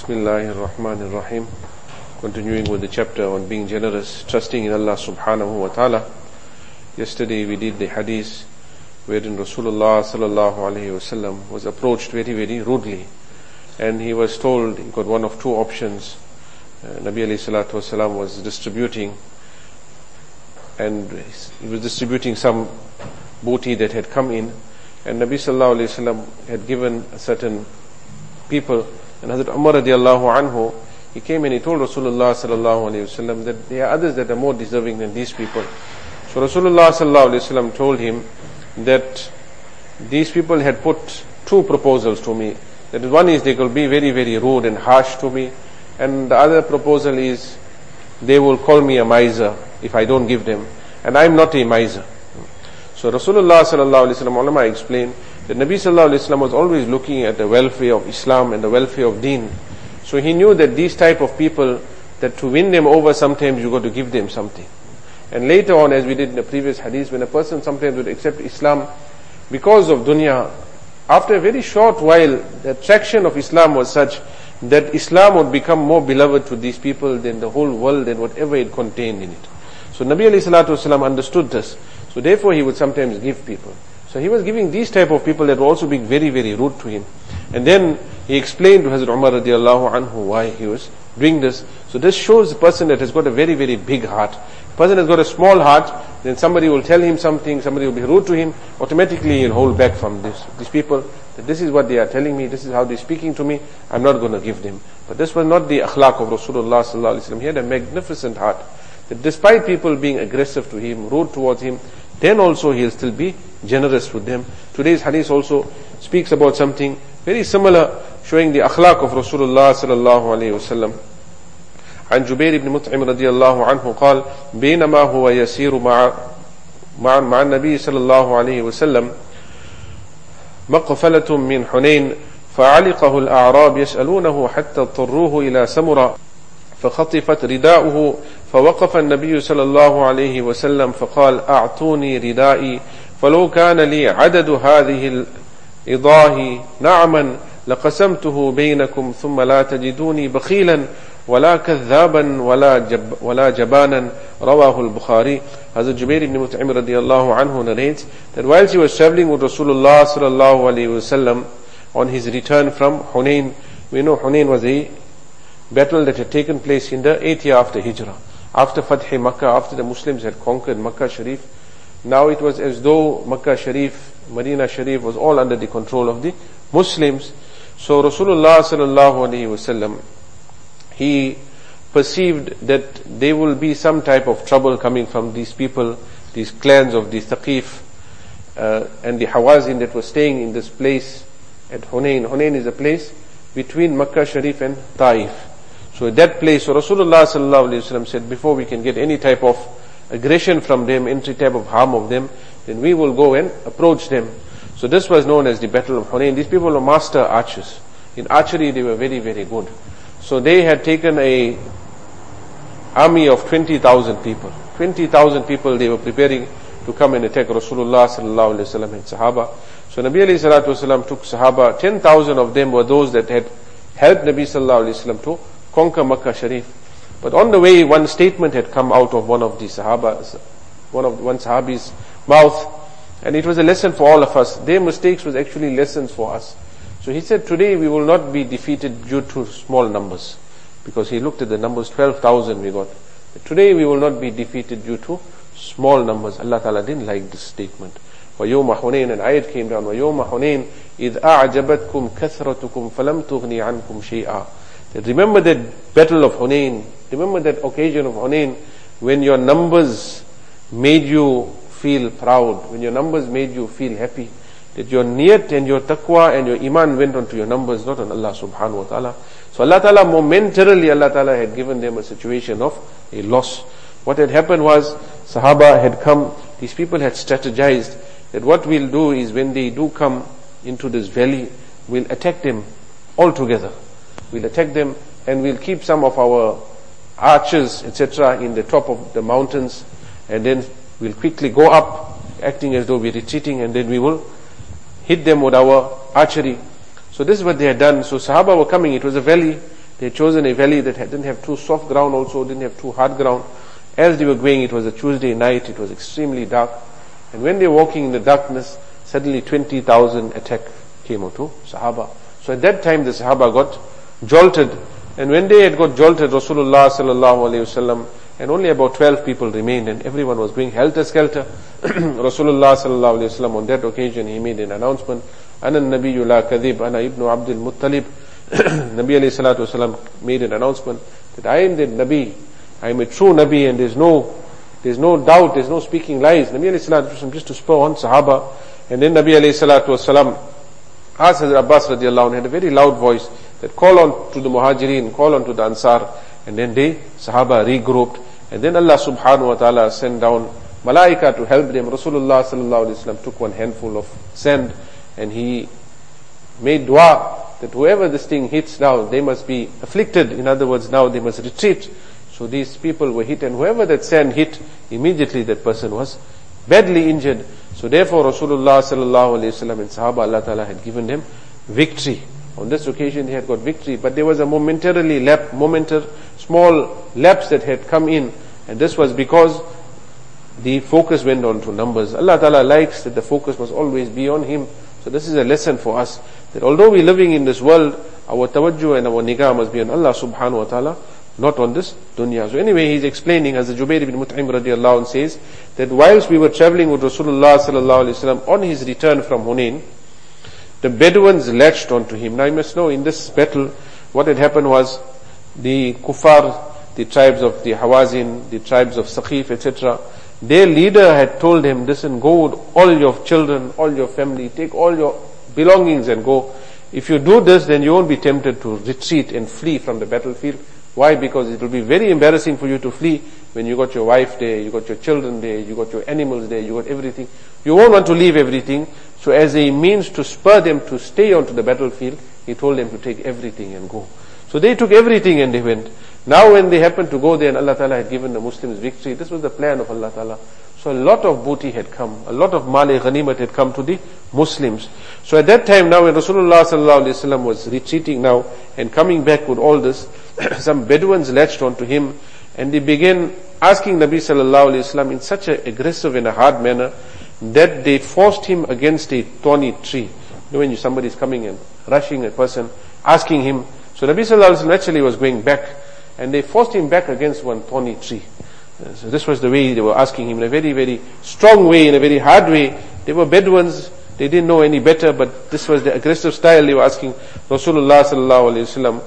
Bismillahir Rahmanir Rahim. Continuing with the chapter on being generous, trusting in Allah subhanahu wa ta'ala. Yesterday we did the hadith wherein Rasulullah sallallahu alayhi wasallam was approached very, very rudely. And he was told he got one of two options. Nabi alayhi salatu wasalam was distributing, and he was distributing some booty that had come in. And Nabi sallallahu alayhi wasallam had given a certain people. And Hazrat Umar radiallahu anhu, he came and he told Rasulullah sallallahu alayhi wasallam that there are others that are more deserving than these people. So Rasulullah sallallahu alayhi wasallam told him that these people had put two proposals to me. That one is they will be very, very rude and harsh to me, and the other proposal is they will call me a miser if I don't give them, and I'm not a miser. So Rasulullah sallallahu alayhi wasallam, ulama explained that Nabi sallallahu alayhi wasallam was always looking at the welfare of Islam and the welfare of Deen. So he knew that these type of people, that to win them over sometimes you got to give them something. And later on, as we did in the previous hadith, when a person sometimes would accept Islam because of dunya, after a very short while the attraction of Islam was such that Islam would become more beloved to these people than the whole world and whatever it contained in it. So Nabi alayhi salatu wasalam understood this. So therefore he would sometimes give people. So he was giving these type of people that were also being very, very rude to him. And then he explained to Hazrat Umar radiallahu anhu why he was doing this. So this shows a person that has got a very, very big heart. A person has got a small heart, then somebody will tell him something, somebody will be rude to him, automatically he'll hold back from these people. That this is what they are telling me, this is how they're speaking to me, I'm not going to give them. But this was not the akhlaq of Rasulullah sallallahu alaihi wasallam. He had a magnificent heart. That despite people being aggressive to him, rude towards him, then also he'll still be generous with them. Today's hadith also speaks about something very similar, showing the akhlaq of Rasulullah sallallahu alayhi wasallam. عن جبير بن مطعم رضي الله عنه قال بينما هو يسير مع النبي صلى الله عليه وسلم مقفلة من حنين فعلقه الأعراب يسألونه حتى اضطروه إلى سمرة فخطفت رداؤه فوقف النبي صلى الله عليه وسلم فقال أعطوني ردائي فلو كان لي عدد هذه الإضاه نعما لقسمته بينكم ثم لا تجدوني بخيلا ولا كذابا ولا جبانا رواه البخاري. Hazrat Jubair ibn Mut'im radiyallahu anhu narrates that whilst he was traveling with Rasulullah sallallahu alayhi wasallam on his return from Hunain, we know Hunain was a battle that had taken place in the 8th year after Hijrah. After Fath Makkah, after the Muslims had conquered Makkah Sharif, now it was as though Makkah Sharif, Medina Sharif was all under the control of the Muslims. So Rasulullah sallallahu alayhi wasallam, he perceived that there will be some type of trouble coming from these people, these clans of the Thaqif and the Hawazin that were staying in this place at Hunain. Hunain is a place between Makkah Sharif and Taif. So at that place, so Rasulullah sallallahu alayhi wasallam said, before we can get any type of aggression from them, any type of harm of them, then we will go and approach them. So this was known as the Battle of Hunain. These people were master archers. In archery they were very, very good. So they had taken a army of 20,000 people. 20,000 people they were preparing to come and attack Rasulullah sallallahu alayhi wasallam and Sahaba. So Nabi alayhi salatu wasallam took Sahaba. 10,000 of them were those that had helped Nabi sallallahu alayhi wasallam to conquer Makkah Sharif. But on the way, one statement had come out of one of the Sahabas, one Sahabi's mouth, and it was a lesson for all of us. Their mistakes was actually lessons for us. So he said, today we will not be defeated due to small numbers, because he looked at the numbers, 12,000 we got. Today we will not be defeated due to small numbers. Allah Ta'ala didn't like this statement. وَيَوْمَ حُنَيْنٍ, an ayat came down, وَيَوْمَ حُنَيْنٍ إِذْ أَعْجَبَتْكُمْ كَثْرَتُكُمْ فَلَمْ تُغْنِ عَنْكُمْ شَيْئًا. Remember that battle of Hunain. Remember that occasion of Hunain when your numbers made you feel proud, when your numbers made you feel happy, that your niyat and your taqwa and your iman went onto your numbers, not on Allah subhanahu wa ta'ala. So Allah ta'ala, momentarily Allah ta'ala had given them a situation of a loss. What had happened was, Sahaba had come, these people had strategized that what we'll do is when they do come into this valley, we'll attack them all together. We'll attack them and we'll keep some of our archers, etc. in the top of the mountains, and then we'll quickly go up, acting as though we're retreating, and then we will hit them with our archery. So this is what they had done. So Sahaba were coming, it was a valley, They had chosen a valley that didn't have too soft ground, also didn't have too hard ground. As they were going, it was a Tuesday night, it was extremely dark. And when they were walking in the darkness, suddenly 20,000 attack came onto Sahaba. So at that time the Sahaba got jolted. And when they had got jolted, Rasulullah sallallahu alayhi wasallam, and only about 12 people remained, and everyone was going helter-skelter. Rasulullah sallallahu alayhi wasallam, on that occasion, he made an announcement, Ana nabiyyu la kadhib, ana ibnu Abdul Muttalib. Nabi alayhi salatu wasallam made an announcement that I am the Nabi, I am a true Nabi, and there's no doubt, there's no speaking lies. Nabi alayhi salatu wasallam just to spur on Sahaba. And then Nabi alayhi salatu wasallam asked Hazrat Abbas radiallahu anhu, had a very loud voice, that call on to the Muhajirin, call on to the Ansar. And then they, Sahaba, regrouped. And then Allah subhanahu wa ta'ala sent down Malaika to help them. Rasulullah sallallahu alayhi wasallam took one handful of sand and he made dua that whoever this thing hits now, they must be afflicted. In other words, now they must retreat. So these people were hit, and whoever that sand hit, immediately that person was badly injured. So therefore Rasulullah sallallahu alayhi wasallam and Sahaba, Allah ta'ala had given them victory. On this occasion they had got victory, but there was a small lapse that had come in, and this was because the focus went on to numbers. Allah Ta'ala likes that the focus must always be on Him. So this is a lesson for us, that although we're living in this world, our tawajjuh and our nigah must be on Allah subhanahu wa ta'ala, not on this dunya. So anyway, he's explaining, as the Jubair ibn Mut'im radiallahu anh says, that whilst we were traveling with Rasulullah sallallahu alayhi wasallam on his return from Hunain, the Bedouins latched onto him. Now you must know, in this battle, what had happened was, the Kuffar, the tribes of the Hawazin, the tribes of Saqif, etc., their leader had told him, listen, go with all your children, all your family, take all your belongings and go. If you do this, then you won't be tempted to retreat and flee from the battlefield. Why? Because it will be very embarrassing for you to flee when you got your wife there, you got your children there, you got your animals there, you got everything. You won't want to leave everything. So as a means to spur them to stay onto the battlefield, he told them to take everything and go. So they took everything and they went. Now when they happened to go there and Allah Ta'ala had given the Muslims victory, this was the plan of Allah Ta'ala. So a lot of booty had come, a lot of mali ghanimat had come to the Muslims. So at that time now, when Rasulullah sallallahu alaihi wasallam was retreating now and coming back with all this, some Bedouins latched onto him and they began asking Nabi sallallahu alaihi wasallam in such an aggressive and a hard manner that they forced him against a thorny tree. You know, when somebody is coming and rushing a person, asking him. So Nabi sallallahu alaihi wasallam actually was going back, and they forced him back against one thorny tree. So this was the way they were asking him, in a very, very strong way, in a very hard way. They were Bedouins, they didn't know any better, but this was the aggressive style they were asking Rasulullah sallallahu alaihi wasallam.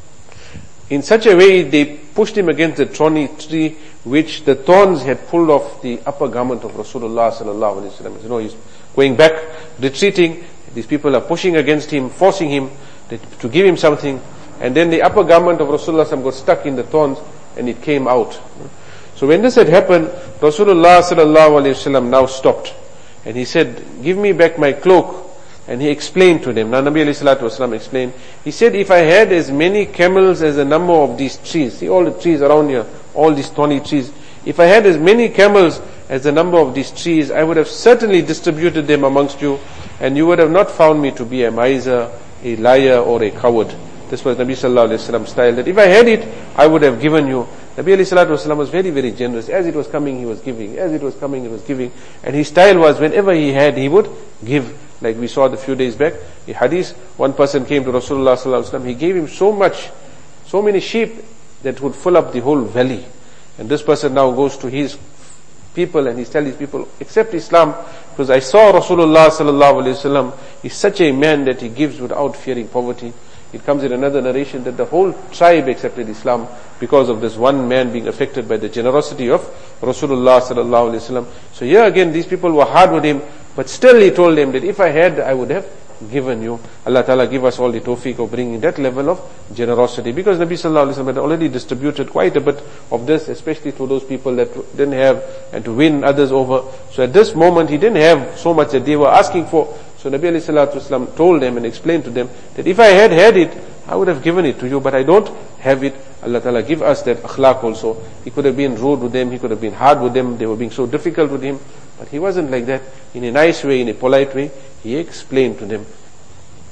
In such a way, they pushed him against the thorny tree, which the thorns had pulled off the upper garment of Rasulullah sallallahu alaihi wasallam. You know, he's going back, retreating. These people are pushing against him, forcing him to give him something. And then the upper garment of Rasulullah sallallahu alaihi wasallam got stuck in the thorns and it came out. So when this had happened, Rasulullah sallallahu alaihi wasallam now stopped. And he said, give me back my cloak. And he explained to them. Now Nabi alayhi salatu wasalam explained. He said, if I had as many camels as the number of these trees, see all the trees around here, all these thorny trees. If I had as many camels as the number of these trees, I would have certainly distributed them amongst you, and you would have not found me to be a miser, a liar, or a coward. This was Nabi sallallahu alayhi wasallam's style, that if I had it, I would have given you. Nabi alayhi salatu wasalam was very, very generous. As it was coming, he was giving. As it was coming, he was giving. And his style was, whenever he had, he would give. Like we saw the few days back, a hadith, one person came to Rasulullah sallallahu alaihi wasallam, he gave him so much, so many sheep that would fill up the whole valley. And this person now goes to his people and he's telling his people, accept Islam, because I saw Rasulullah sallallahu alaihi wasallam is such a man that he gives without fearing poverty. It comes in another narration that the whole tribe accepted Islam because of this one man being affected by the generosity of Rasulullah sallallahu alaihi wasallam. So here again, these people were hard with him, but still he told them that if I had, I would have given you. Allah Ta'ala give us all the tawfiq of bringing that level of generosity. Because Nabi sallallahu alaihi wasallam had already distributed quite a bit of this, especially to those people that didn't have, and to win others over. So at this moment, he didn't have so much that they were asking for. So Nabi alayhi salatu wasalam told them and explained to them that if I had it, I would have given it to you, but I don't have it. Allah Ta'ala give us that akhlaq also. He could have been rude with them, he could have been hard with them, they were being so difficult with him, but he wasn't like that. In a nice way, in a polite way, he explained to them.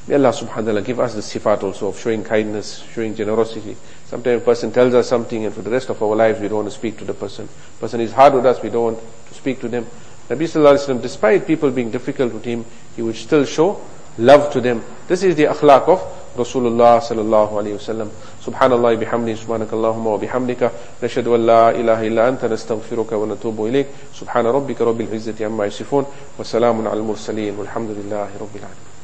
May Allah subhanahu wa ta'ala give us the sifat also of showing kindness, showing generosity. Sometimes a person tells us something and for the rest of our lives we don't want to speak to the person. Person is hard with us, we don't want to speak to them. Nabi sallallahu alaihi wasallam, despite people being difficult with him, he would still show love to them. This is the akhlaq of Rasulullah sallallahu alaihi wasallam. Subhanallah bihamdi, subhanakallahumma wa bihamdika, nashhadu an la ilaha illa anta, nastaghfiruka wa natubu ilayk. Subhana rabbika rabbil izzati amma yasifun, wa salamun al mursaleen, walhamdulillahi rabbil alamin.